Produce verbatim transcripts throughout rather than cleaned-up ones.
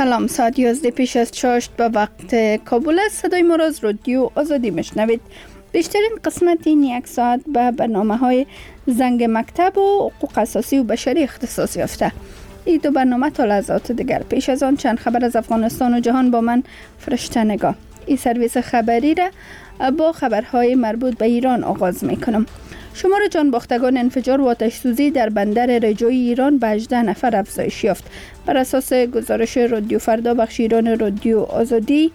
سلام، ساعت یازده پیش از چاشت به وقت کابل است. صدای ما را از رادیو آزادی میشنوید. بیشترین قسمت این یک ساعت به برنامه های زنگ مکتب و حقوق اساسی و بشری اختصاص یافته. این دو برنامه تا لحظات دیگر. پیش از آن چند خبر از افغانستان و جهان با من فرشته نگاه. این سرویس خبری را با خبرهای مربوط به ایران آغاز میکنم. شمار جانباختگان انفجار و آتش سوزی در بندر رجایی ایران به هجده نفر افزایش یافت. بر اساس گزارش رادیو فردا بخش ایران رادیو آزادی،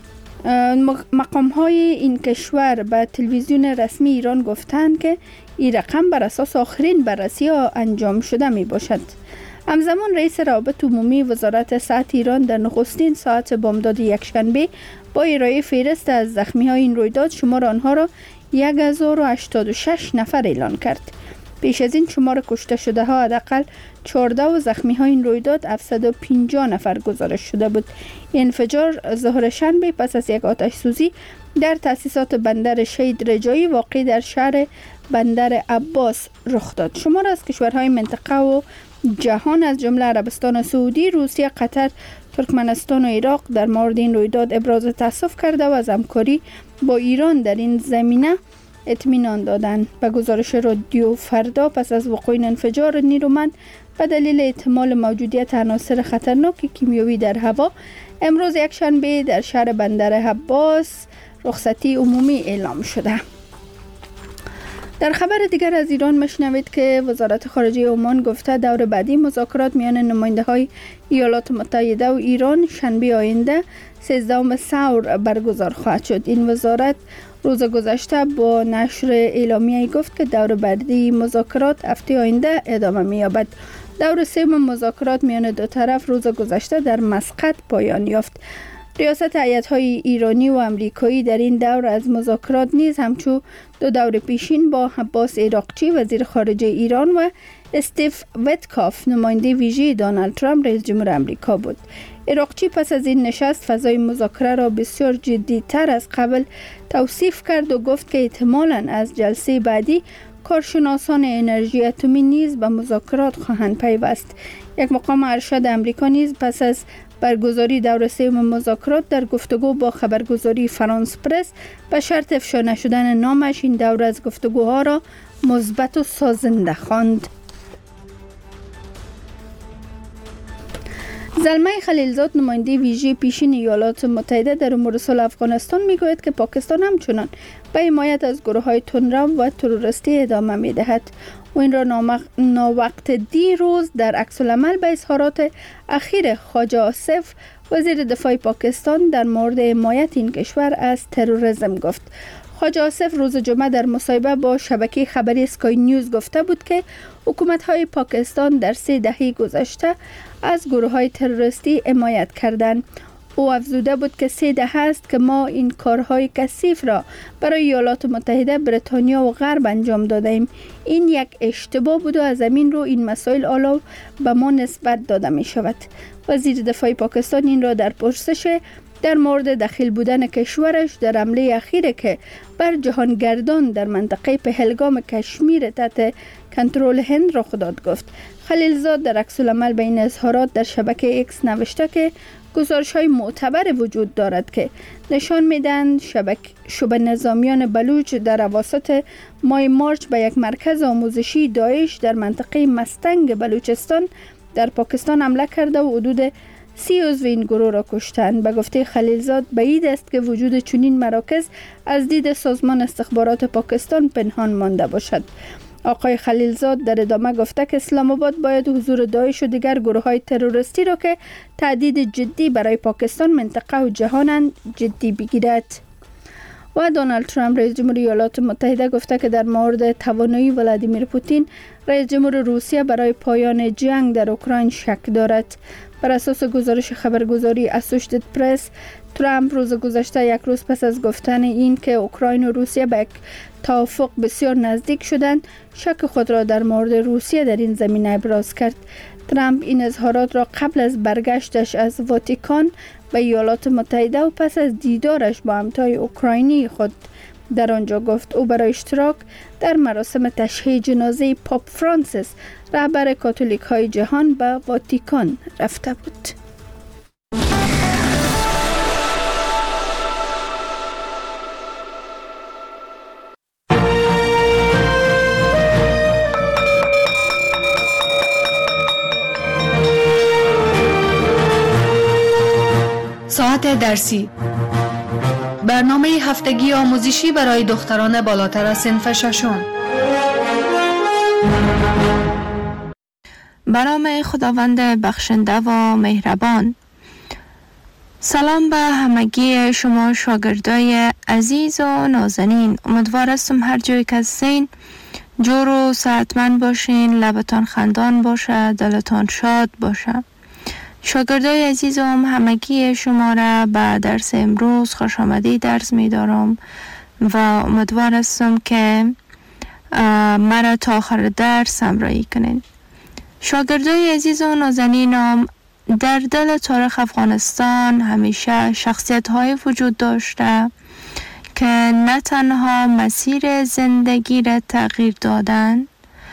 مقام های این کشور به تلویزیون رسمی ایران گفتند که این رقم بر اساس آخرین بررسی ها انجام شده می باشد. همزمان رئیس روابط عمومی وزارت صحت ایران در نخستین ساعت بامداد یکشنبه با ارائه فهرست از زخمی های این رویداد شمار آنها را هزار و هشتاد و شش نفر اعلان کرد. پیش از این شمار کشته شده ها حداقل چهارده و زخمی های این رویداد هفتصد و پنجاه نفر گزارش شده بود. انفجار ظهر شنبه پس از یک آتش سوزی در تأسیسات بندر شهید رجایی واقع در شهر بندر عباس رخ داد. شمار از کشورهای منطقه و جهان از جمله عربستان سعودی، روسیه، قطر، ترکمنستان و عراق در مورد این رویداد ابراز تأسف کرده و از همکاری با ایران در این زمینه اطمینان دادند. به گزارش رادیو فردا پس از وقوع این انفجار نیرومند به دلیل احتمال موجودیت عناصر خطرناک کیمیایی در هوا امروز یکشنبه در شهر بندر عباس رخصتی عمومی اعلام شده. در خبر دیگر از ایران مشنوید که وزارت خارجه عمان گفته دور بعدی مذاکرات میان نماینده های ایالات متحده و ایران شنبه آینده سیزدهم سور برگزار خواهد شد. این وزارت روز گذشته با نشر اعلامیه‌ای گفت که دور بعدی مذاکرات هفته آینده ادامه می‌یابد. دور سوم مذاکرات میان دو طرف روز گذشته در مسقط پایان یافت. ریاست هیئت‌های ایرانی و امریکایی در این دور از مذاکرات نیز همچون دو دور پیشین با عباس عراقچی وزیر خارجه ایران و استیف ویتکاف نماینده ویژه دونالد ترامپ رئیس جمهور آمریکا بود. عراقچی پس از این نشست فضای مذاکره را بسیار جدی‌تر از قبل توصیف کرد و گفت که احتمالاً از جلسه بعدی کارشناسان انرژی اتمی نیز به مذاکرات خواهند پیوست. یک مقام ارشد آمریکا نیز پس از برگزاری دور سوم مذاکرات در گفتگو با خبرگزاری فرانس پرس به شرط افشا نشدن نامش این دور از گفتگوها را مثبت و سازنده خواند. زلمه خلیلزاد نماینده ویژه پیشین ایالات متحده در امور صلح افغانستان میگوید که پاکستان همچنان به حمایت از گروه‌های تندرو و تروریستی ادامه میدهد و این را ناوقت دیروز در عکس العمل به اظهارات اخیر خواجه آصف وزیر دفاع پاکستان در مورد حمایت این کشور از تروریسم گفت. خواجه آصف روز جمعه در مصاحبه با شبکه خبری اسکای نیوز گفته بود که حکومت‌های پاکستان در سه دهه گذشته از گروه‌های تروریستی حمایت کردند. او افزوده بود که سه دهه است که ما این کارهای کثیف را برای ایالات متحده، بریتانیا و غرب انجام دادیم. این یک اشتباه بود و از همین رو این مسائل حالا به ما نسبت داده می شود. وزیر دفاع پاکستان این را در پرسش در مورد دخیل بودن کشورش در حمله اخیره که بر جهانگردان در منطقه پهلگام کشمیر تحت کنترل هند رخ داد گفت. خلیلزاد در عکس العمل به این اظهارات در شبکه ایکس نوشته که گزارش‌های معتبر وجود دارد که نشان می‌دهند شبکه شبه نظامیان بلوچ در اواسط ماه مارچ به یک مرکز آموزشی داعش در منطقه مستنگ بلوچستان در پاکستان حمله کرده و حدود سی عضو این گروه را کشتند. به گفته خلیلزاد بعید است که وجود چنین مراکز از دید سازمان استخبارات پاکستان پنهان مانده باشد. آقای خلیلزاد در ادامه گفته که اسلام آباد باید حضور داعش و دیگر گروه‌های تروریستی را که تهدید جدی برای پاکستان، منطقه و جهانند جدی بگیرد. و دونالد ترامپ رئیس جمهور ایالات متحده گفته که در مورد توانایی ولادیمیر پوتین رئیس جمهور روسیه برای پایان جنگ در اوکراین شک دارد. بر اساس گزارش خبرگزاری اسوشیتد پرس، ترامپ روز گذشته یک روز پس از گفتن این که اوکراین و روسیه به یک توافق بسیار نزدیک شدند، شک خود را در مورد روسیه در این زمینه ابراز کرد. ترامپ این اظهارات را قبل از برگشتش از واتیکان به ایالات متحده و پس از دیدارش با همتای اوکراینی خود در آنجا گفت. او برای اشتراک در مراسم تشییع جنازه پاپ فرانسیس رهبر کاتولیک های جهان به واتیکان رفته بود. ساعت درسی، برنامه هفتگی آموزشی برای دختران بالاتر از صنف ششم. به نام خداوند بخشنده و مهربان. سلام به همگی شما شاگردای عزیز و نازنین. امیدوار هستم هر جایی که هستین جور و صحتمند باشین، لبتان خندان باشه، دلتان شاد باشه. شاگردای عزیزم، همگی شما را به درس امروز خوش آمدید درس می دارم و امیدوار هستم که مرا تا آخر درس همراهی کنین. شاگردای عزیز و نازنینم، در دل تاریخ افغانستان همیشه شخصیت های وجود داشته که نه تنها مسیر زندگی را تغییر دادن،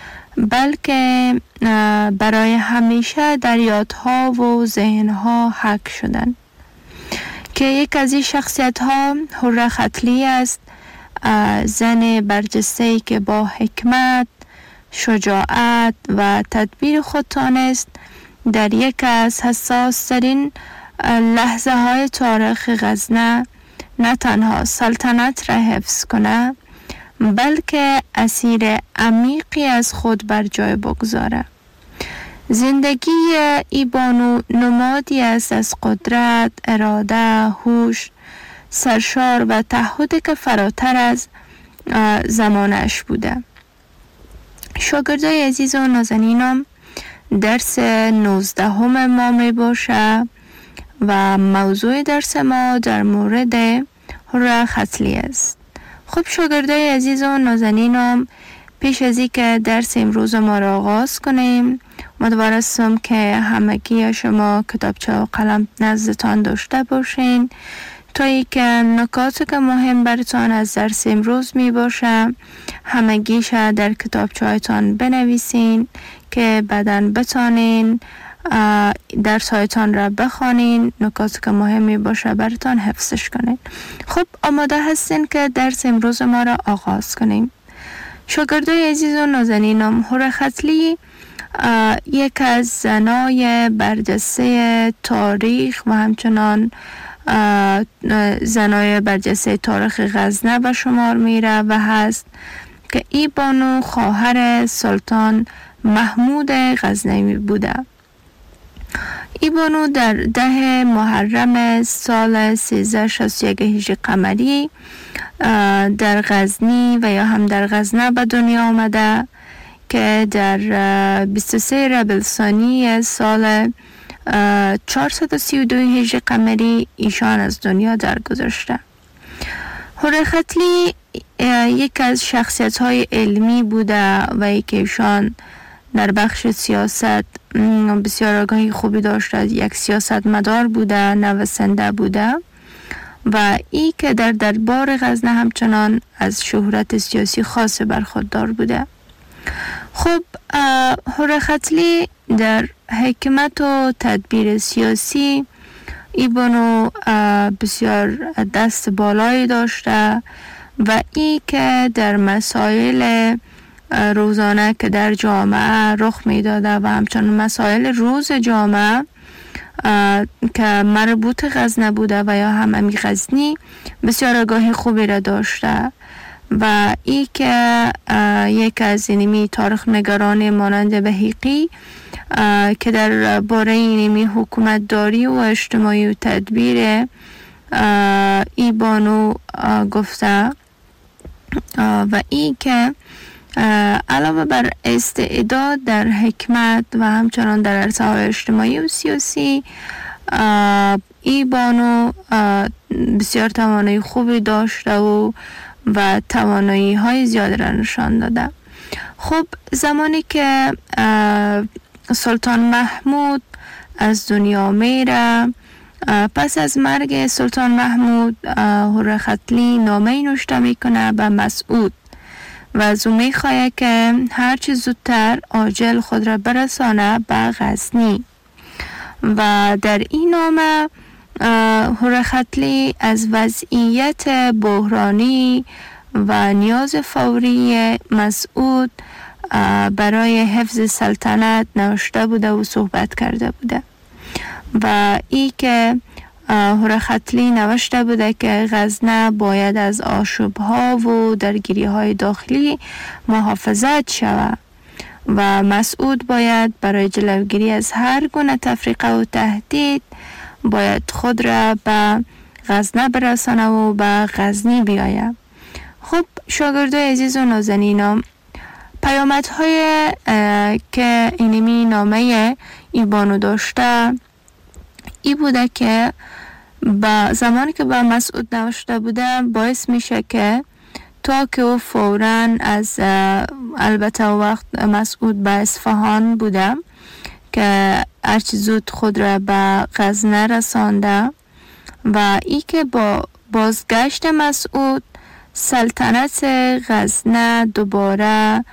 بلکه برای همیشه در یادها و ذهنها حک شدن. که یک از این شخصیت ها حره ختلی است، زن برجسته‌ای که با حکمت، شجاعت و تدبیر خود تانست در یک از حساس ترین لحظه های تاریخ غزنه نه تنها سلطنت را حفظ کنه، بلکه اسیر عمیقی از خود بر جای بگذاره. زندگی ای بانو نمادی است از قدرت، اراده، هوش، سرشار و تعهدی که فراتر از زمانش بوده. شاگردای عزیز و نازنینم، درس نوزدهم ما می باشه و موضوع درس ما در مورد حره ختلی است. خب شاگردای عزیز و نازنینم، پیش از اینکه درس امروز ما را آغاز کنیم، امیدوار هستم که همگی شما کتابچه و قلم نزدتان داشته باشین تا اینکه نکاتی که مهم براتان از درس امروز می باشه همگیش در کتابچه هایتان بنویسین که بعداً بتانین درس هایتان را بخوانین، نکاتی که مهم می باشه براتان حفظش کنین. خب آماده هستین که درس امروز ما را آغاز کنیم. شاگردای عزیز و نازنینم، حره ختلی یک از زنای برجسته تاریخ و همچنان زنای برجسته تاریخ غزنه به شمار میره و هست که ای بانو خواهر سلطان محمود غزنوی بوده. ای بانو در ده محرم سال سیزده شصت و یک هجری قمری در غزنی و یا هم در غزنه به دنیا آمده که در بیست و سه ربیع الثانی سال چهارصد و سی و دو هجری قمری ایشان از دنیا درگذشته. حره ختلی یک از شخصیت های علمی بوده و یک ایشان در بخش سیاست بسیار آگاهی خوبی داشته، یک سیاست مدار بوده، نویسنده بوده و ای که در دربار غزنه همچنان از شهرت سیاسی خاص برخوردار بوده. خب حره ختلی در حکمت و تدبیر سیاسی ای بانو بسیار دست بالایی داشته و ای که در مسائل روزانه که در جامعه رخ می داده و همچنان مسائل روز جامعه که مربوط غزنه بوده و یا هم امی غزنی بسیار آگاهی خوبی را داشته و ای که یک از اینمی تاریخ نگاران مانند بهیقی که در باره اینمی حکومت داری و اجتماعی و تدبیر ای بانو گفته و ای که علاوه بر استعداد در حکمت و همچنان در عرصه های اجتماعی و سیاسی ای بانو بسیار توانایی خوبی داشته و و توانایی های زیاد را نشان داده. خب زمانی که سلطان محمود از دنیا میره، پس از مرگ سلطان محمود حره ختلی نامه نوشته میکنه به مسعود و از او میخواه که هرچی زودتر عاجل خود را برسانه به غزنی و در این نامه حره ختلی از وضعیت بحرانی و نیاز فوری مسعود برای حفظ سلطنت نوشته بوده و صحبت کرده بوده و ای که هورختلی نوشته بوده که غزنه باید از آشوب‌ها و درگیری‌های داخلی محافظت شود و مسعود باید برای جلوگیری از هر گونه تفریقه و تهدید باید خود را به غزنه برسانه و به غزنی بیاید. خب شاگردای عزیز و نازنینم، پیامدهای که اینمی نامه ای بانو داشته ای بوده که با زمانی که با مسعود نوشته بوده باعث میشه که تا که او فوراً از البته وقت مسعود به اصفهان بوده که هرچی زود خود را به غزنه رسانده و ای که با بازگشت مسعود سلطنت غزنه دوباره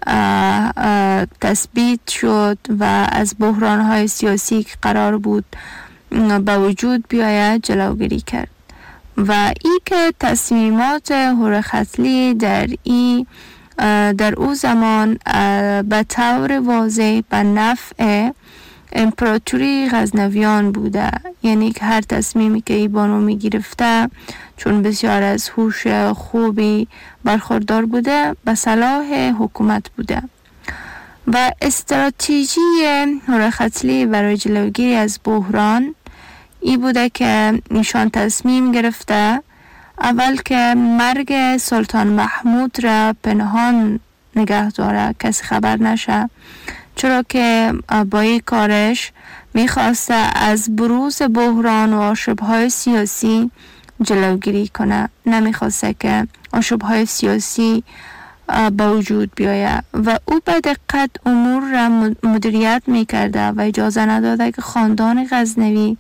تثبیت شد و از بحران‌های سیاسی که قرار بود به وجود بیاید جلوگیری کرد و ای که تصمیمات هورختلی در ای در او زمان به طور واضح به نفع امپراتوری غزنویان بوده، یعنی که هر تصمیمی که ای بانو می گرفته چون بسیار از هوش خوبی برخوردار بوده به صلاح حکومت بوده و استراتژی هورختلی برای جلوگیری از بحران ای بوده که ایشان تصمیم گرفته اول که مرگ سلطان محمود را پنهان نگه داره، کسی خبر نشه، چرا که با این کارش میخواسته از بروز بحران و آشوب‌های سیاسی جلوگیری کنه، نمیخواسته که آشوب‌های سیاسی به وجود بیاید و او به دقت امور را مدیریت میکرده و اجازه نداده که خاندان غزنوی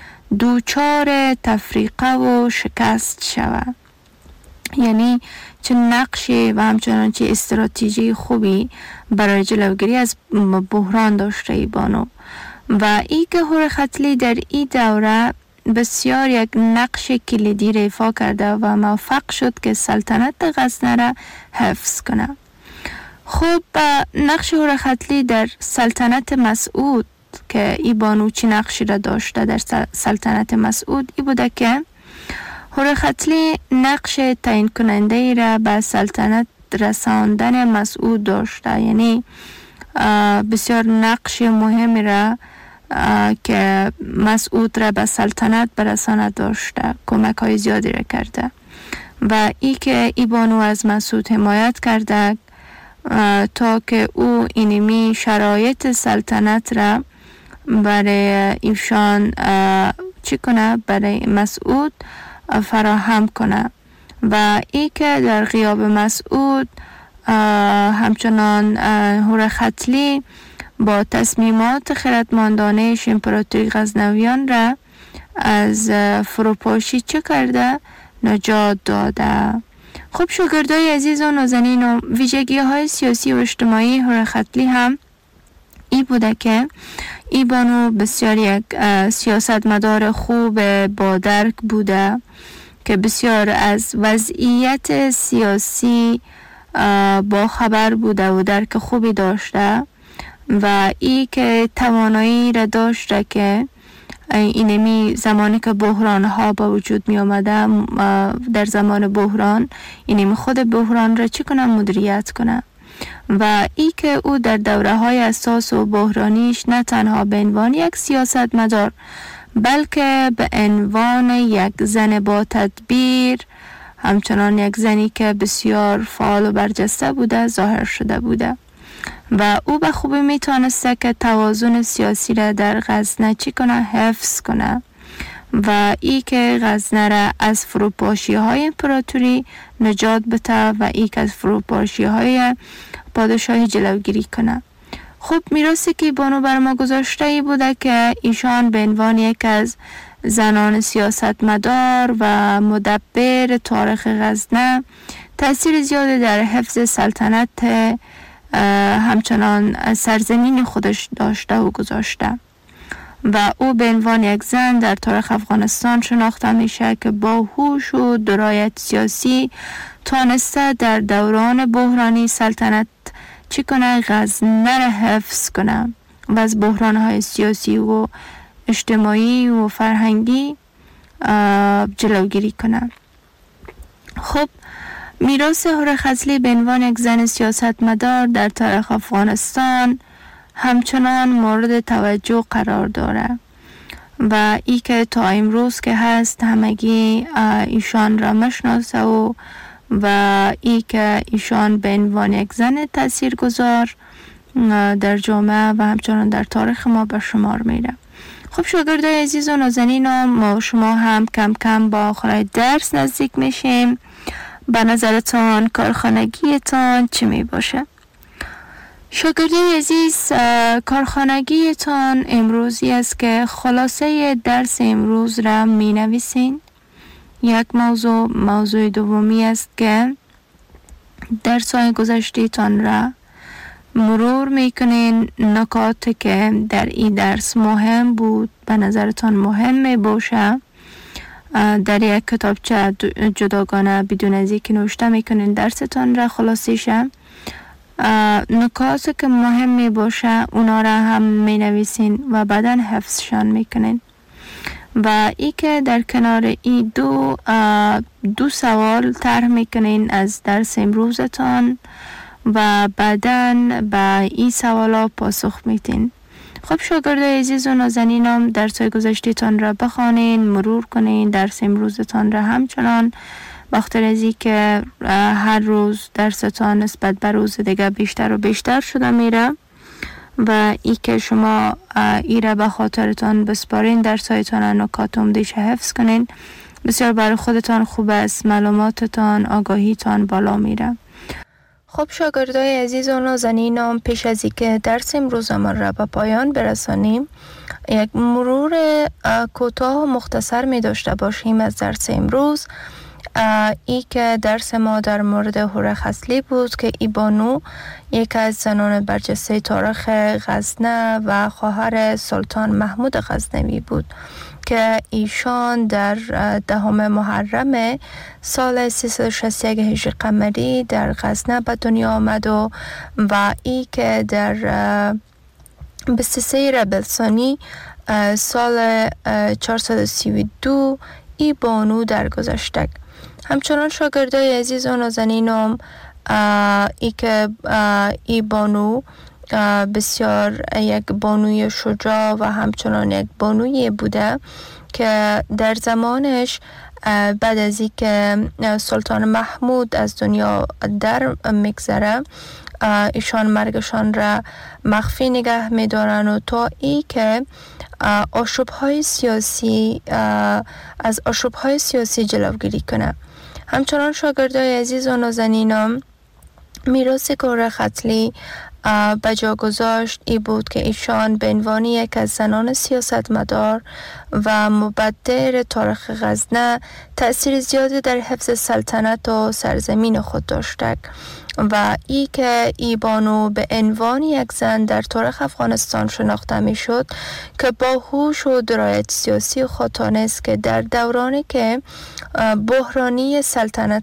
دوچار تفریقه و شکست شود. یعنی چه نقشی و همچنان چه استراتژی خوبی برای جلوگیری از بحران داشته ای بانو و ای که هورختلی در این دوره بسیار یک نقش کلیدی را ایفا کرده و موفق شد که سلطنت غزنه را حفظ کنه. خب نقش هورختلی در سلطنت مسعود که ای بانو چی نقشی را داشته در سلطنت مسعود ای بوده که هورختلی نقش تعیین کننده ای را به سلطنت رساندن مسعود داشته، یعنی بسیار نقش مهمی را که مسعود را به سلطنت برساند داشته، کمک های زیادی را کرده و ای که ای بانو از مسعود حمایت کرده تا که او اینمی شرایط سلطنت را برای ایشان چی کنه، برای مسعود فراهم کنه و ای که در غیاب مسعود همچنان هورختلی با تصمیمات خردمندانه امپراتوری غزنویان را از فروپاشی چه کرده، نجات داده. خب شاگردای عزیز و نازنین و ویژگی های سیاسی و اجتماعی هورختلی هم ای بوده که ای بانو بسیار یک سیاستمدار خوب با درک بوده که بسیار از وضعیت سیاسی با خبر بوده و درک خوبی داشته و ای که توانایی را داشته که اینمی زمانی که بحران ها با وجود می آمده در زمان بحران اینمی خود بحران را چی کنه، مدیریت کنه و ای که او در دوره های اساس و بحرانیش نه تنها به عنوان یک سیاستمدار بلکه به عنوان یک زن با تدبیر، همچنان یک زنی که بسیار فعال و برجسته بوده ظاهر شده بوده و او به خوبی میتونسته که توازن سیاسی را در غزنه چی کنه، حفظ کنه و ای که غزنه را از فروپاشی های امپراتوری نجات بده و ای که از فروپاشی های پادشاهی جلوگیری کنه. خب میراثی که بانو بر ما گذاشته ای بوده که ایشان به عنوان یک از زنان سیاستمدار و مدبر تاریخ غزنه تأثیر زیادی در حفظ سلطنت همچنان سرزمین خودش داشته و گذاشته و او به عنوان یک زن در تاریخ افغانستان شناخته میشه که با هوش و درایت سیاسی تانسته در دوران بحرانی سلطنت چی کنه، غزنه را حفظ کنه و از بحران‌های سیاسی و اجتماعی و فرهنگی جلوگیری کنه. خب میراث هوره خضلی به عنوان یک زن سیاستمدار در تاریخ افغانستان همچنان مورد توجه قرار داره و ای که تا امروز که هست همگی ایشان را مشناسه و و ای که ایشان به عنوان یک زن تاثیرگذار در جامعه و همچنان در تاریخ ما به شمار میره. خب شاگردای عزیز و نازنینم، ما شما هم کم کم با آخر درس نزدیک میشیم. به نظرتان کارخانگیتان چی می باشه؟ شاگردای عزیز، کارخانگیتان امروزی است که خلاصه درس امروز را می نویسین. یک موضوع موضوع دومی است که درس های گذشته تان را مرور میکنین. نکاتی که در این درس مهم بود به نظرتان مهم می باشه در یک کتابچه جداگانه بدون از اینکه نوشته میکنین درستان را خلاصیشه. نکاتی که مهم می باشه اونا را هم می نویسین و بعدا حفظشان میکنین و ای که در کنار ای دو دو سوال طرح میکنین از درس امروزتان و بعدا به این سوالا پاسخ میتین. خب شاگردای عزیز و نازنینم، درس‌های گذشته‌تان را بخوانین، مرور کنین، درس امروزتان را همچنان، بخاطر از این که هر روز درستان نسبت به روز دیگه بیشتر و بیشتر شده میره و ای که شما ای را به خاطرتان بسپارین، درس‌هایتان نکات عمده‌اش حفظ کنین، بسیار برای خودتان خوب است، معلوماتتان، آگاهیتان بالا میره. خب شاگردای عزیز و نازنینم، پیش از اینکه درس امروز ما را به پایان برسانیم، یک مرور کوتاه و مختصر می داشته باشیم از درس امروز. ای که درس ما در مورد هوره خضلی بود که ای بانو یک از زنان برجسته تاریخ غزنه و خواهر سلطان محمود غزنوی بود که ایشان در دهم محرم سال سیصد و شصت و یک هجری قمری در غزنه به دنیا آمد و و ای که در بیست و سه ربیع الثانی سال چهارصد و سی و دو ای بانو درگذشت. همچنان شاگردای عزیز و نازنینم، ای که ای بانو بسیار یک بانوی شجاع و همچنان یک بانوی بوده که در زمانش بعد از این که سلطان محمود از دنیا در میگذره، ایشان مرگشان را مخفی نگه میدارن و تا ای که آشوب‌های سیاسی از آشوب‌های سیاسی جلوگیری کنه. همچنان شاگردای عزیز و نازنینم، میراث هوره خضلی به جا گذاشت ای بود که ایشان به عنوان یک از زنان سیاستمدار و مبدر تاریخ غزنه تأثیر زیادی در حفظ سلطنت و سرزمین خود داشته و ای که ای بانو به عنوان یک زن در تاریخ افغانستان شناخته می شد که با هوش و درایت سیاسی خود تانست که در دورانی که بحرانی سلطنت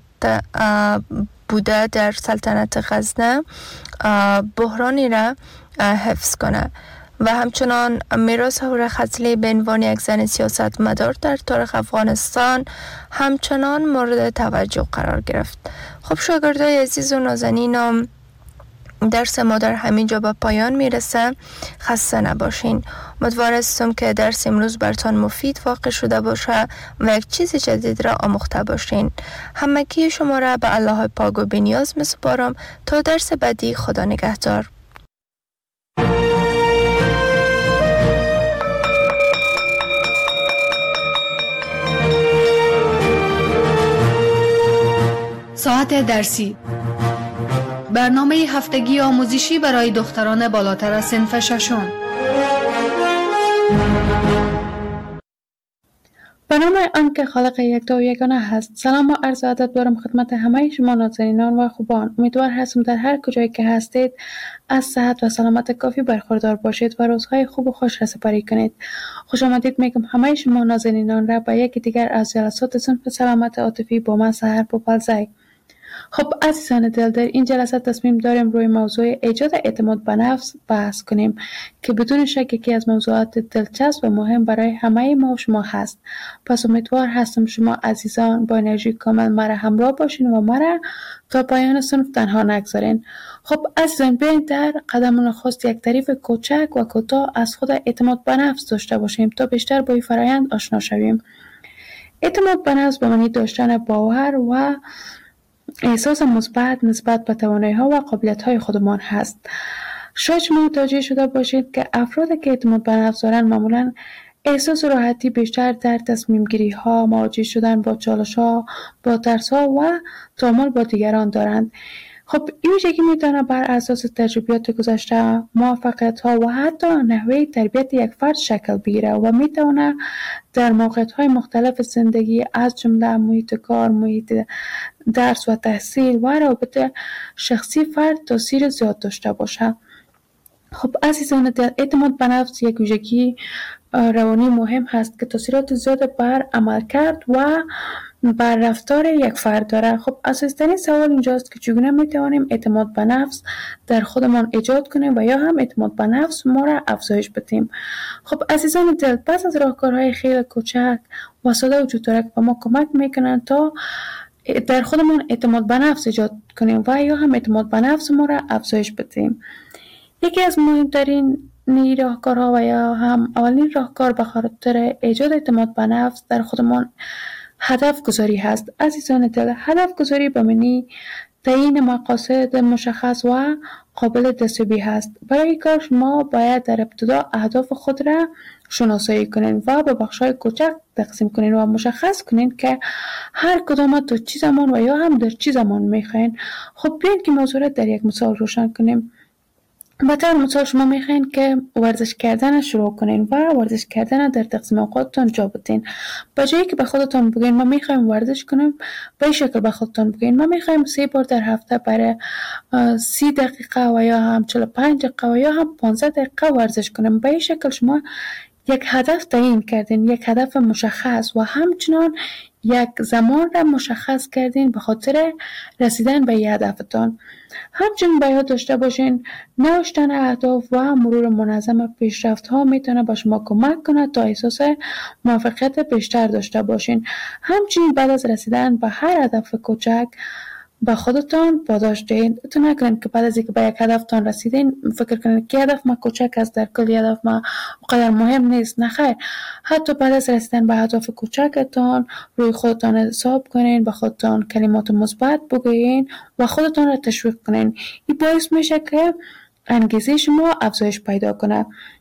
بوده در سلطنت غزنه بحرانی را حفظ کنه و همچنان میراث هوره خضلی به عنوان یک زن سیاستمدار در تاریخ افغانستان همچنان مورد توجه قرار گرفت. خب شاگردای عزیز و نازنینم، درس ما در همین جا به پایان میرسه. خسته نباشین. امیدوار هستم که درس امروز براتون مفید واقع شده باشه و یک چیز جدید را آموخته باشین. همگی شما را به الله پاک و بی‌نیاز میسپارم تا درس بعدی. خدا نگهدار. ساعت درسی، برنامه هفتگی آموزشی برای دختران بالاتر از صنف ششم. به نام آنکه خالق یکتا و یگانه هست. سلام و عرض ادب دارم خدمت همه شما نازنینان و خوبان. امیدوار هستم در هر کجایی که هستید از صحت و سلامت کافی برخوردار باشید و روزهای خوب و خوش را سپری کنید. خوش آمدید میگم همه شما نازنینان را به یکی دیگر از جلسات صنف سلامت عاطفی با من سحر پوپلزی. خب عزیزان دل، در این جلسه تصمیم داریم روی موضوع ایجاد اعتماد به نفس بحث کنیم که بدون شک یکی از موضوعات دلچسب و مهم برای همه ما و شما هست. پس امیدوار هستم شما عزیزان با انرژی کامل مرا همراه باشین و مرا تا پایان صنف تنها نگذارین. خب عزیزان، بیاین در قدم نخست یک تعریف کوچک و کوتاه از خود اعتماد به نفس داشته باشیم تا بیشتر با این فرآیند آشنا شویم. اعتماد به نفس به معنی داشتن باور و احساس مثبت نسبت به توانایی‌ها و قابلیت‌های خودمان هست. شاید شما متوجه شده باشید که افرادی که اعتماد به نفس دارند معمولاً احساس راحتی بیشتر در تصمیم گیری ها، مواجه شدن با چالش ها، با ترس ها و تعامل با دیگران دارند. خب این ویژگی میتونه بر اساس تجربیات گذشته، موفقیت ها و حتی نحوه تربیت یک فرد شکل بگیره و میتونه در موقعیت های مختلف زندگی از جمله محیط کار، محیط درس و تحصیل و روابط شخصی فرد تاثیر زیاد داشته باشه. خب عزیزان دل، اعتماد به نفس یک ویژگی روانی مهم هست که تاثیرات زیاد بر عملکرد و بر رفتار یک فرد داره. خب اساسی‌ترین سوال اینجاست که چگونه میتوانیم اعتماد به نفس در خودمان ایجاد کنیم و یا هم اعتماد به نفس ما را افزایش بدیم. خب عزیزان دل، پس از راهکارهای خیلی کوچک و ساده وجود داره که به ما کمک میکنن تا در خودمان اعتماد به نفس ایجاد کنیم و یا هم اعتماد به نفس ما را افزایش بدیم. یکی از مهمترین راهکارها و یا هم اولین راهکار به خاطر ایجاد اعتماد به نفس در خودمان هدف گذاری هست. عزیزان دل، هدف گذاری به معنی تعیین مقاصد مشخص و قابل دستیابی هست. برای کار شما باید در ابتدا اهداف خود را شناسایی کنین و به بخش‌های کوچک تقسیم کنین و مشخص کنین که هر کدام تا چه زمان و یا هم در چه زمان میخواین. خب بیاین که موضوع را در یک مثال روشن کنیم. مثلا مثال شما میخواین که ورزش کردن شروع کنین و ورزش کردن در تقسیم اوقاتتان جا بدین. به جایی که به خودتان بگین ما میخوایم ورزش کنیم، به این شکل به خودتان بگین ما میخوایم سه بار در هفته برای سی دقیقه و یا هم چهل و پنج دقیقه و یا هم پانزده دقیقه ورزش کنیم. به این شکل شما یک هدف تعیین کردین، یک هدف مشخص و همچنان یک زمان را مشخص کردین به خاطر رسیدن به این هدفتان. همچنین باید داشته باشین نوشتن اهداف و مرور منظم پیشرفت ها میتونه به شما کمک کنه تا احساس موفقیت بیشتر داشته باشین. همچنین بعد از رسیدن به هر هدف کوچک با خودتان پاداش دهید. تو نکنید که بعد از اینکه به یک هدفتان رسیدین فکر کنید که هدف ما کوچک است، در کل هدف ما اونقدر مهم نیست. نه خیر، حتی بعد از رسیدن به هدف کوچکتان روی خودتان حساب کنین، به خودتان کلمات مثبت بگویین و خودتان را تشویق کنین. این باعث میشه که انگیزه شما افزایش پیدا کنه.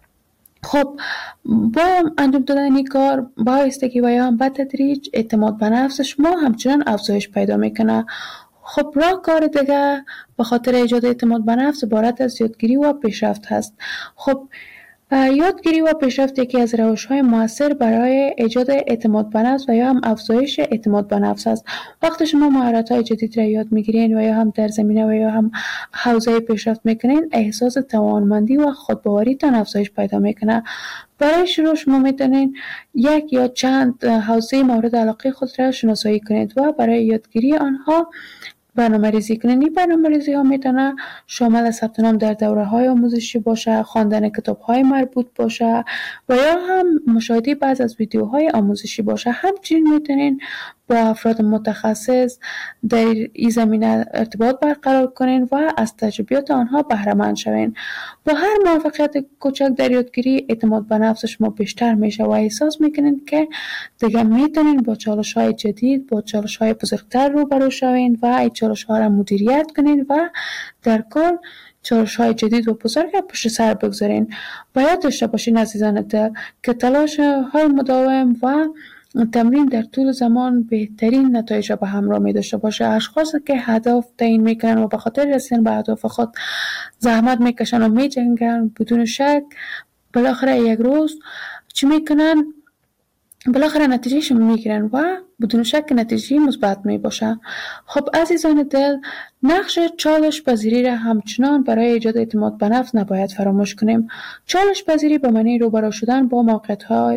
خب با انجام دادن این کار با ایستگی و یا هم به تدریج اعتماد به نفس شما همچنان افزایش پیدا میکنه. خب راهکار دیگه به خاطر ایجاد اعتماد به نفس عبارت از یادگیری و پیشرفت هست. خب یادگیری و پیشرفت یکی از روش‌های مؤثر برای ایجاد اعتماد به نفس و یا هم افزایش اعتماد به نفس است. وقتی شما مهارت‌های جدید را یاد می‌گیرین و یا هم در زمینه و یا هم حوزه پیشرفت می‌کنین، احساس توانمندی و خودباوریتان افزایش پیدا می‌کنه. برای شروع شما می‌تونین یک یا چند حوزه مورد علاقه خود را شناسایی کنید و برای یادگیری آنها برنامه ریزی کنید. این برنامه ریزی ها میتونه شامل ثبت نام در دوره های آموزشی باشه، خواندن کتاب های مربوط باشه و یا هم مشاهده بعض از ویدیوهای آموزشی باشه. همچنین میتونین با افراد متخصص در این زمینه ارتباط برقرار کنین و از تجربیات آنها بهره مند شوین. با هر موفقیت کوچک در یادگیری اعتماد به نفس شما بیشتر میشه و احساس میکنین که دیگه میتونین با چالش های جدید، با چالش های بزرگتر روبرو شوین و این چالش ها را مدیریت کنین و در کل چالش های جدید و بزرگ پشت سر بگذارین. باید داشته باشین عزیزان دل که تلاش های مداوم و تمرین در طول زمان بهترین نتایج را به همراه می داشته باشه. اشخاصی که هدف تعیین میکنن و به خاطر رسیدن به اهداف خود زحمت میکشن و میجنگن، بدون شک بالاخره یک روز چی میکنن؟ بالاخره نتیجهش میگیرن و بدون شک نتیجه مثبت می باشه. خب عزیزان دل، نقش چالش پذیری را همچنان برای ایجاد اعتماد به نفس نباید فراموش کنیم. چالش پذیری به معنی روبرو شدن با موقعیت‌های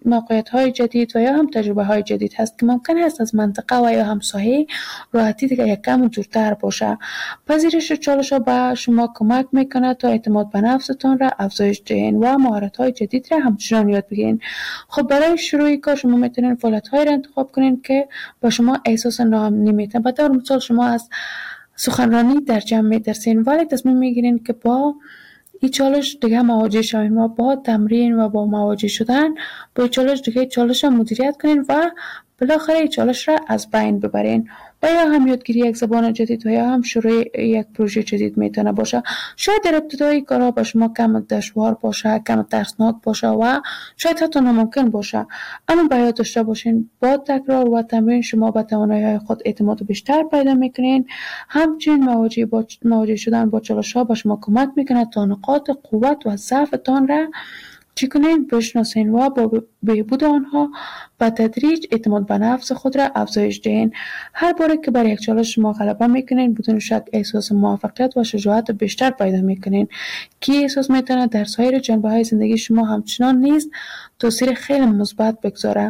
موقعیت های جدید و یا هم تجربه های جدید هست که ممکن است از منطقه و یا هم ساحه راحتی دیگه یک کم دورتر باشه. پذیرش چالش ها به شما کمک میکنه تا اعتماد به نفستان را افزایش دهین و مهارت های جدید را همچنان یاد بگیرین. خب برای شروع کار شما میتونین فعالیت های را انتخاب کنین که با شما احساس ناامنی میتن. به طور مثال شما از سخنرانی در جمع میترسین ولی تصمیم میگیرین که با این چالش دیگه مواجه شوین و با تمرین و با مواجه شدن با این چالش دیگه چالش را مدیریت کنین و بالاخره این چالش را از بین ببرین. و یا هم یادگیری یک زبان جدید و یا هم شروع یک پروژه جدید میتونه باشه. شاید در ابتدای کارها با شما کم دشوار باشه، کم ترسناک باشه و شاید حتی ناممکن باشه، اما باید داشته باشین با تکرار و تمرین شما به توانایی‌های خود اعتماد بیشتر پیدا میکنین. همچنین مواجه با مواجه شدن با چالش‌ها به شما کمک میکنه تا نقاط قوت و ضعفتان را چی کنین بشناسین و با بهبود آنها به تدریج اعتماد به نفس خود را افزایش دهین. هر باره که بر یک چالش شما غلبه میکنین بدون شک احساس موفقیت و شجاعت بیشتر پیدا میکنین که احساس میتونه در سایر جنبه های زندگی شما همچنان نیز تاثیر خیلی مثبت بگذاره.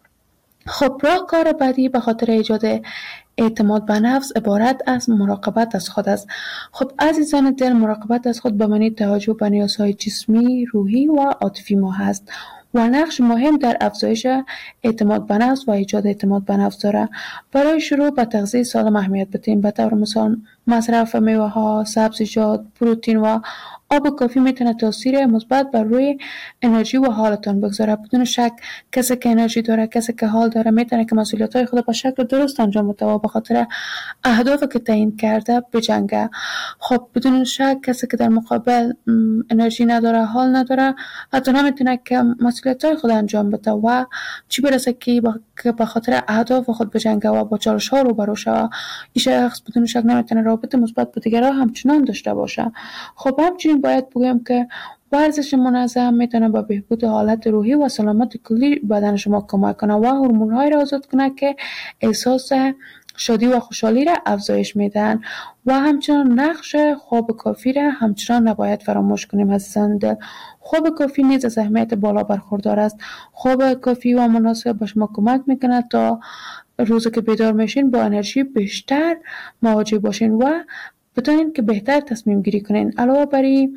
خب راهکار بعدی به خاطر ایجاد اعتماد به نفس عبارت از مراقبت از خود است. خب عزیزان دل، مراقبت از خود به معنی توجه به نیازهای جسمی، روحی و عاطفی ما هست و نقش مهم در افزایش اعتماد به نفس و ایجاد اعتماد به نفس داره. برای شروع به تغذیه سالم اهمیت بدین. به طور مثال مصرف میوه ها، سبزیجات، پروتئین و آب کافی میتونه تاثیر مثبت بر روی انرژی و حالتان بگذاره. بدون شک کسی که انرژی داره، کسی که حال داره میتونه که مسئولیت‌های خود به شکل درست انجام بده و به خاطر اهدافی که تعیین کرده بجنگه. خب بدون شک کسی که در مقابل انرژی نداره، حال نداره، حتی نمیتونه که مسئولیت‌های خود انجام بده و چی برسه که به خاطر اهداف خود بجنگه و با چالش‌ها روبرو شه. این شخص بدون شک نمیتونه رابطه مثبت با دیگران همچنان داشته باشه. خب همچنین باید بگم که ورزش منظم میتونه با بهبود حالت روحی و سلامت کلی بدن شما کمک کنه و هورمون‌های را آزاد کنه که احساس شادی و خوشحالی را افزایش میدن. و همچنان نقش خواب کافی را همچنان نباید فراموش کنیم عزیزان دل. خواب کافی نیز از اهمیت بالا برخوردار است. خواب کافی و مناسب به شما کمک میکنه تا روزی که بیدار میشین با انرژی بیشتر مواجه باشین و بتونین که بهتر تصمیم گیری کنین. علاوه بر این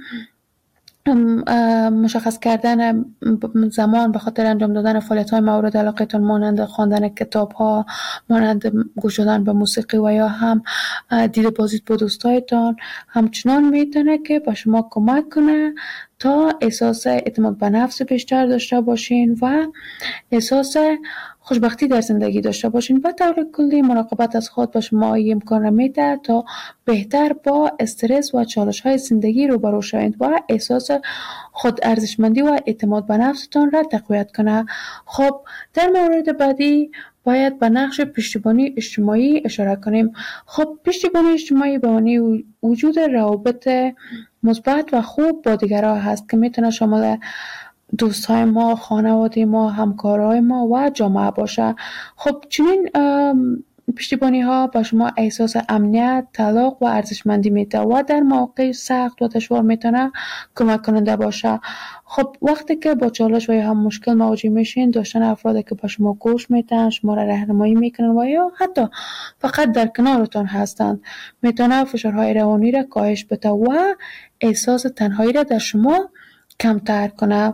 مشخص کردن زمان به خاطر انجام دادن فعالیت‌های مورد علاقه‌تان مانند خواندن کتاب‌ها، مانند گوش دادن به موسیقی و یا هم دیده بازدید با دوستایتان همچنان میتونه که به شما کمک کنه تا احساس اعتماد به نفس بیشتر داشته باشین و احساس خوشبختی در زندگی داشته باشین. و طور کلی مراقبت از خود به شما امکان میده تا بهتر با استرس و چالش‌های زندگی روبرو شوید و احساس خود ارزشمندی و اعتماد به نفستان را تقویت کنه. خب در مورد بعدی باید به نقش پشتیبانی اجتماعی اشاره کنیم. خب پشتیبانی اجتماعی به معنی وجود روابط مثبت و خوب با دیگران هست که میتونه شامل دوستای ما، خانواده ما، همکارای ما و جامعه باشه. خب چنین پشتیبانی ها با شما احساس امنیت، طلاق و ارزشمندی میده و در مواقع سخت و دشوار میتونه کمک کننده باشه. خب وقتی که با چالش و یا هم مشکل مواجه میشین، داشتن افرادی که با شما گوش میدن، شما را راهنمایی میکنن و یا حتی فقط در کنارتان هستند میتونه فشارهای روانی را کاهش بده و احساس تنهایی را در شما کمتر کنه.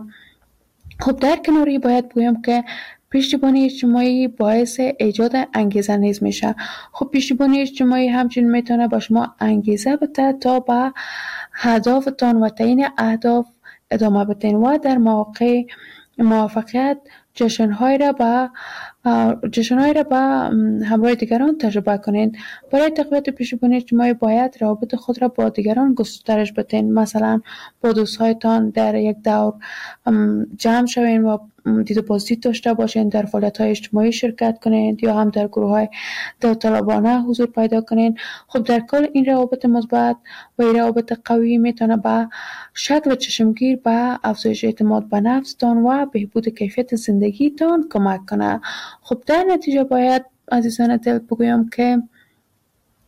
خب در کناری باید بگویم که پشتیبانی اجتماعی باعث ایجاد انگیزه نیز میشه. خب پشتیبانی اجتماعی همچنین میتونه با شما انگیزه بده تا به هدفتان و تعیین اهداف ادامه بدین و در مواقع موفقیت جشن‌های را با جشن‌های را با همراه دیگران تجربه کنین. برای تقویت پشتیبانی اجتماعی باید روابط خود را با دیگران گسترش بدین. مثلا با دوستایتان در یک دور جمع شوین و دید و بازدید داشته باشین، در فعالیت‌های اجتماعی شرکت کنین یا هم در گروه‌های داوطلبانه حضور پیدا کنین. خب در کل این روابط مثبت و این روابط قوی میتونه به شکل چشمگیر به افزایش اعتماد به نفستان و بهبود کیفیت زندگیتان کمک کنه. خب در نتیجه باید عزیزان دل بگویم که